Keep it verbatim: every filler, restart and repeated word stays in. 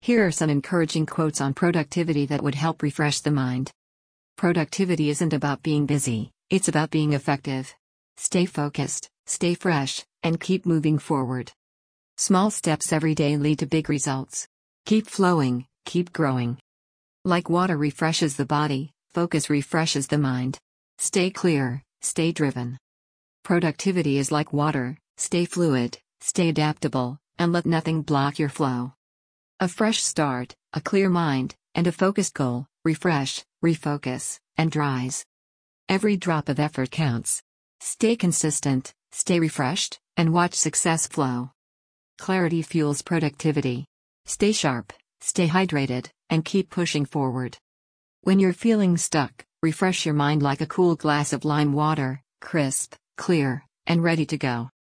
Here are some encouraging quotes on productivity that would help refresh the mind. Productivity isn't about being busy, it's about being effective. Stay focused, stay fresh, and keep moving forward. Small steps every day lead to big results. Keep flowing, keep growing. Like water refreshes the body, focus refreshes the mind. Stay clear, stay driven. Productivity is like water, stay fluid, stay adaptable, and let nothing block your flow. A fresh start, a clear mind, and a focused goal, refresh, refocus, and rise. Every drop of effort counts. Stay consistent, stay refreshed, and watch success flow. Clarity fuels productivity. Stay sharp, stay hydrated, and keep pushing forward. When you're feeling stuck, refresh your mind like a cool glass of lime water, crisp, clear, and ready to go.